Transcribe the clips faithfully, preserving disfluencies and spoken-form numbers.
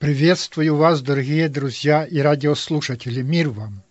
Приветствую вас, дорогие друзья и радиослушатели, мир вам!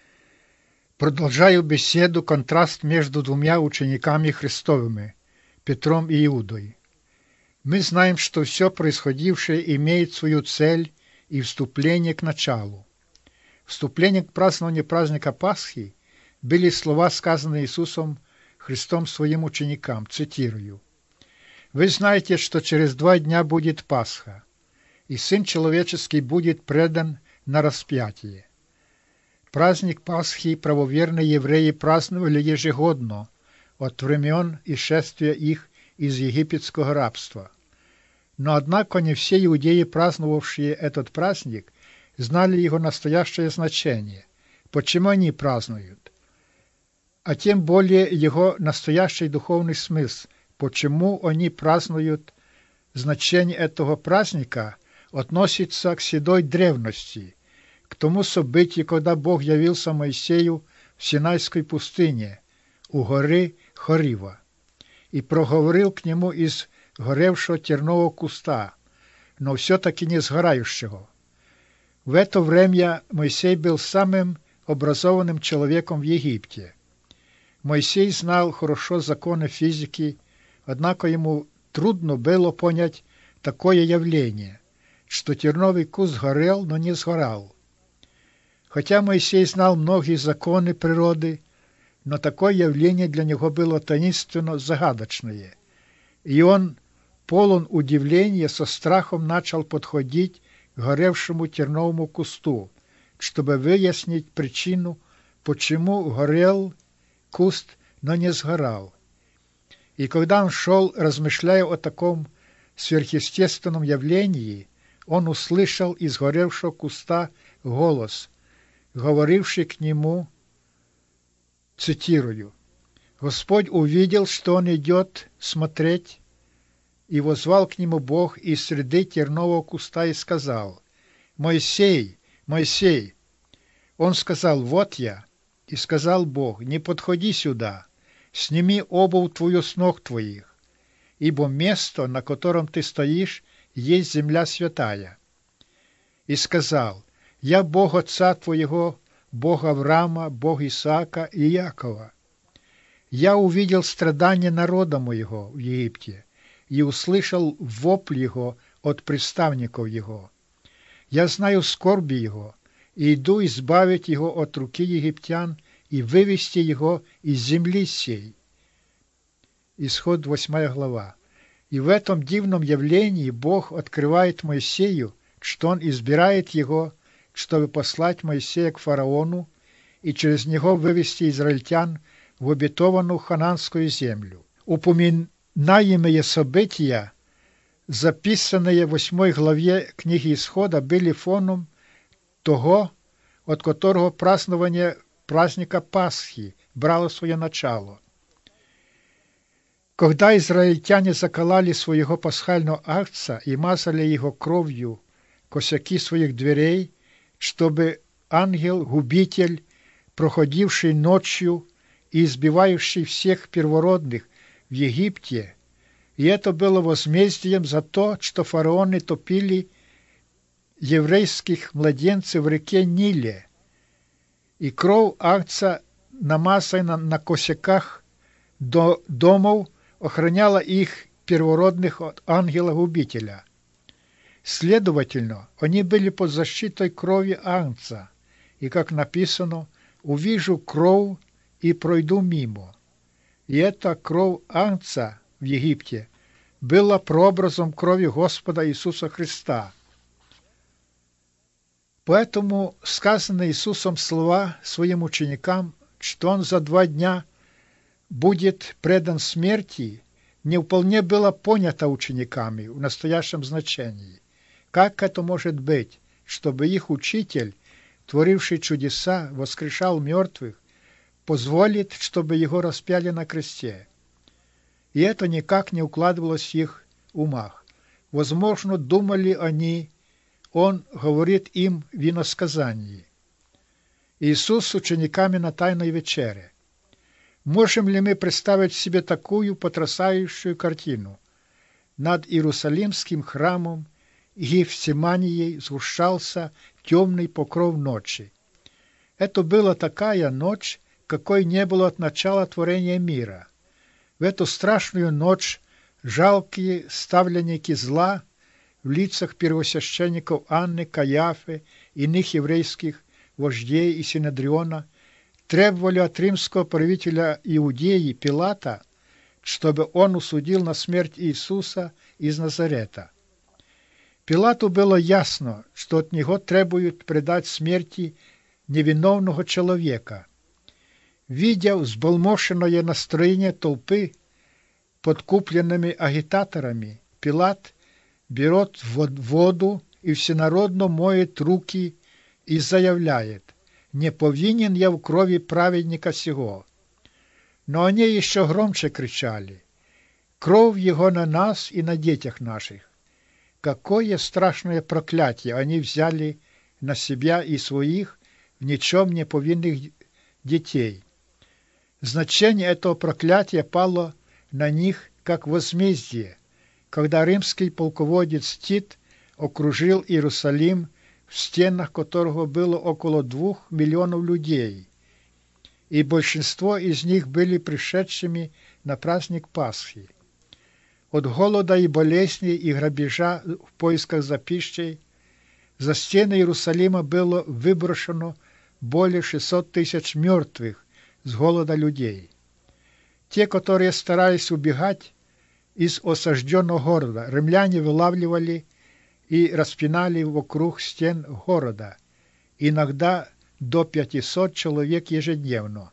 Продолжаю беседу «Контраст между двумя учениками Христовыми, Петром и Иудой». Мы знаем, что все происходившее имеет свою цель и вступление к началу. Вступление к празднованию праздника Пасхи были слова, сказанные Иисусом Христом своим ученикам, цитирую: «Вы знаете, что через два дня будет Пасха, и Сын Человеческий будет предан на распятие». Праздник Пасхи правоверные евреи праздновали ежегодно от времен исшествия их из египетского рабства. Но однако не все иудеи, праздновавшие этот праздник, знали его настоящее значение, почему они празднуют, а тем более его настоящий духовный смысл, почему они празднуют. Значение этого праздника относится к седой древности, к тому событию, когда Бог явился Моисею в Синайской пустыне у горы Хорива и проговорил к нему из горевшего тернового куста, но все-таки не сгорающего. В это время Моисей был самым образованным человеком в Египте. Моисей знал хорошо законы физики, однако ему трудно было понять такое явление, что терновый куст горел, но не сгорал. Хотя Моисей знал многие законы природы, но такое явление для него было таинственно загадочное, и он, полон удивления, со страхом начал подходить к горевшему терновому кусту, чтобы выяснить причину, почему горел куст, но не сгорал. И когда он шел, размышляя о таком сверхъестественном явлении, он услышал из горевшего куста голос, говоривший к нему, цитирую: «Господь увидел, что он идет смотреть, и воззвал к нему Бог из среды тернового куста и сказал: Моисей, Моисей!» Он сказал: «Вот я». И сказал Бог: «Не подходи сюда, сними обувь твою с ног твоих, ибо место, на котором ты стоишь, есть земля святая». И сказал: «Я Бог отца твоего, Бог Авраама, Бог Исаака и Якова. Я увидел страдания народа моего в Египте и услышал вопль его от представников его. Я знаю скорби его и иду избавить его от руки египтян и вывести его из земли сей». Исход восьмая глава. И в этом дивном явлении Бог открывает Моисею, что он избирает его, чтобы послать Моисея к фараону и через него вывести израильтян в обетованную хананскую землю. Упоминаемые события, записанные в восьмой главе книги Исхода, были фоном того, от которого празднование праздника Пасхи брало свое начало. Когда израильтяне закололи своего пасхального агнца и мазали его кровью косяки своих дверей, чтобы ангел-губитель, проходивший ночью и избивающий всех первородных в Египте, и это было возмездием за то, что фараоны топили еврейских младенцев в реке Ниле, и кровь агнца, намазанная на косяках до домов, охраняла их первородных от ангела-губителя. Следовательно, они были под защитой крови агнца, и, как написано, «увижу кровь и пройду мимо». И эта кровь агнца в Египте была прообразом крови Господа Иисуса Христа. Поэтому сказанные Иисусом слова своим ученикам, что Он за два дня будет предан смерти, не вполне было понято учениками в настоящем значении. Как это может быть, чтобы их учитель, творивший чудеса, воскрешал мертвых, позволит, чтобы его распяли на кресте? И это никак не укладывалось в их умах. Возможно, думали они, он говорит им в иносказании. Иисус с учениками на Тайной вечере. Можем ли мы представить себе такую потрясающую картину? Над Иерусалимским храмом Гефсимании сгущался темный покров ночи. Это была такая ночь, какой не было от начала творения мира. В эту страшную ночь жалкие ставленники зла в лицах первосвященников Анны, Каяфы, иных еврейских вождей и Синедриона требовали от римского правителя Иудеи Пилата, чтобы он усудил на смерть Иисуса из Назарета. Пилату было ясно, что от него требуют предать смерти невиновного человека. Видя взбалмошенное настроение толпы подкупленными агитаторами, Пилат берет воду и всенародно моет руки и заявляет: «Не повинен я в крови праведника сего». Но они еще громче кричали: «Кровь его на нас и на детях наших». Какое страшное проклятие они взяли на себя и своих в ничем не повинных детей. Значение этого проклятия пало на них как возмездие, когда римский полководец Тит окружил Иерусалим, в стенах которого было около двух миллионов людей, и большинство из них были пришедшими на праздник Пасхи. От голода и болезней и грабежа в поисках за пищей за стены Иерусалима было выброшено более шестисот тысяч мертвых с голода людей. Те, которые старались убегать из осажденного города, римляне вылавливали и распинали вокруг стен города, иногда до пятисот человек ежедневно.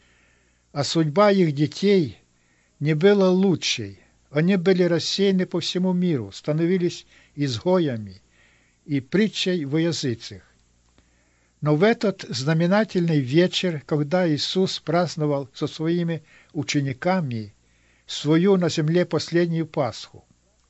А судьба их детей не была лучшей. Они были рассеяны по всему миру, становились изгоями и притчей во языцах. Но в этот знаменательный вечер, когда Иисус праздновал со своими учениками свою на земле последнюю Пасху,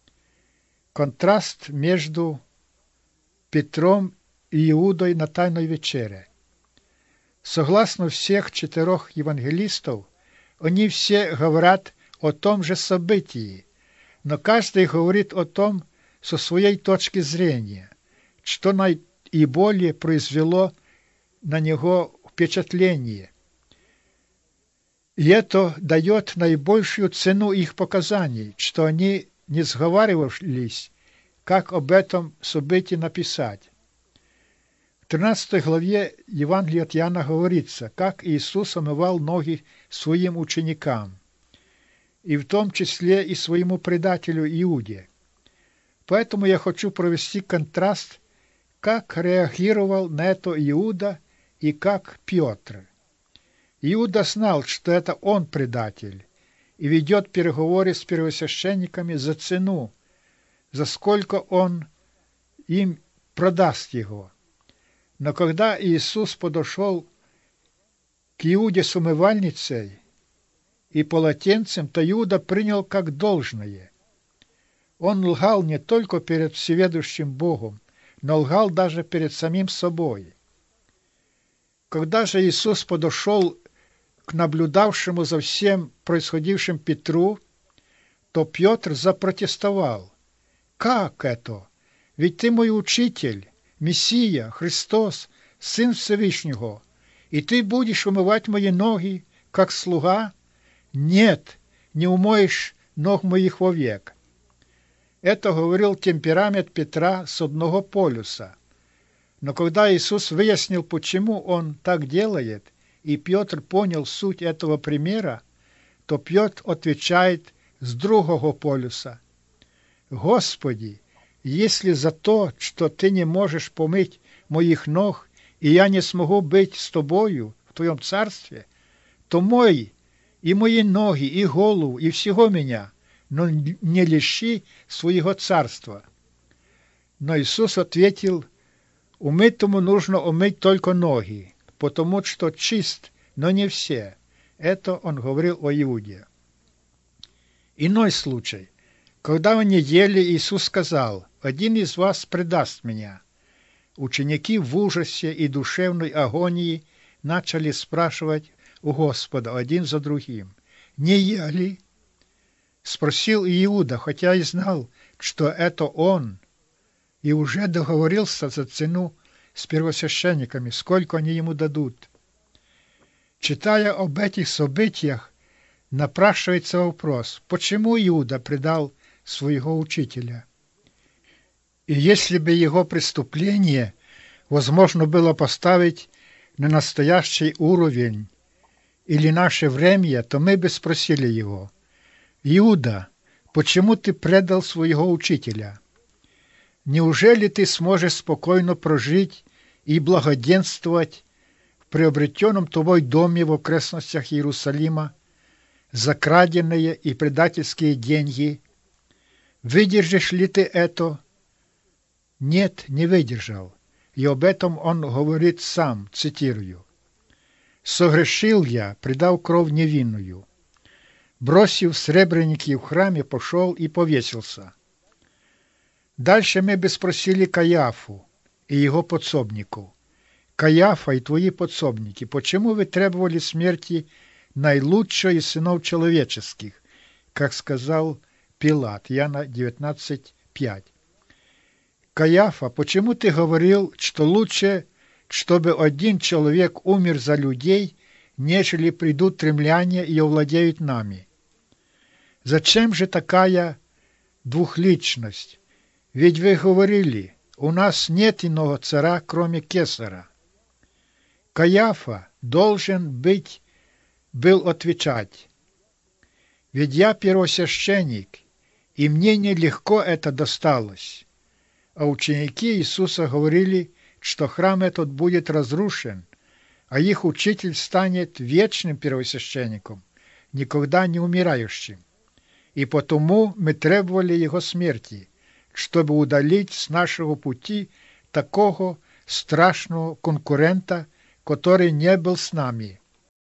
контраст между Петром и Иудой на Тайной вечере. Согласно всех четырех евангелистов, они все говорят о том же событии, но каждый говорит о том со своей точки зрения, что наиболее произвело на него впечатление. И это дает наибольшую цену их показаний, что они не сговаривались, как об этом событии написать. В тринадцатой главе Евангелия от Иоанна говорится, как Иисус омывал ноги своим ученикам, и в том числе и своему предателю Иуде. Поэтому я хочу провести контраст, как реагировал на это Иуда и как Петр. Иуда знал, что это он предатель, и ведет переговоры с первосвященниками за цену, за сколько он им продаст его. Но когда Иисус подошел к Иуде с умывальницей и полотенцем, то Иуда принял как должное. Он лгал не только перед всеведущим Богом, но лгал даже перед самим собой. Когда же Иисус подошел к наблюдавшему за всем происходившим Петру, то Петр запротестовал: «Как это? Ведь ты мой учитель, Мессия, Христос, Сын Всевышнего, и ты будешь умывать мои ноги, как слуга? Нет, не умоешь ног моих вовек». Это говорил темперамент Петра с одного полюса. Но когда Иисус выяснил, почему он так делает, и Петр понял суть этого примера, то Петр отвечает с другого полюса: «Господи, если за то, что ты не можешь помыть моих ног, и я не смогу быть с тобою в твоем царстве, то мой и мои ноги, и голову, и всего меня, но не лиши своего царства». Но Иисус ответил: «Умытому нужно умыть только ноги, потому что чист, но не все». Это он говорил о Иуде. Иной случай. Когда они ели, Иисус сказал: «Один из вас предаст меня». Ученики в ужасе и душевной агонии начали спрашивать у Господа один за другим: «Не я ли?» Спросил Иуда, хотя и знал, что это он. и уже договорился за цену с первосвященниками, сколько они ему дадут. Читая об этих событиях, напрашивается вопрос, почему Иуда предал своего учителя? И если бы его преступление возможно было поставить на настоящий уровень или наше время, то мы бы спросили его: «Иуда, почему ты предал своего учителя? Неужели ты сможешь спокойно прожить и благоденствовать в приобретенном тобой доме в окрестностях Иерусалима за краденные и предательские деньги? Выдержишь ли ты это?» Нет, не выдержал. И об этом он говорит сам, цитирую: «Согрешил я, предав кровь невинную. Бросив сребреники в храме, пошел и повесился». Дальше мы бы спросили Каяфу и его подсобников: «Каяфа и твои подсобники, почему вы требовали смерти наилучшего из сынов человеческих?» Как сказал Пилат, Иоанна девятнадцать пять. «Каяфа, почему ты говорил, что лучше, чтобы один человек умер за людей, нежели придут римляне и овладеют нами? Зачем же такая двухличность? Ведь вы говорили, у нас нет иного царя, кроме Кесаря». Каяфа должен быть, был отвечать: «Ведь я первосвященник, и мне нелегко это досталось». А ученики Иисуса говорили, что храм этот будет разрушен, а их учитель станет вечным первосвященником, никогда не умирающим. И потому мы требовали его смерти, чтобы удалить с нашего пути такого страшного конкурента, который не был с нами.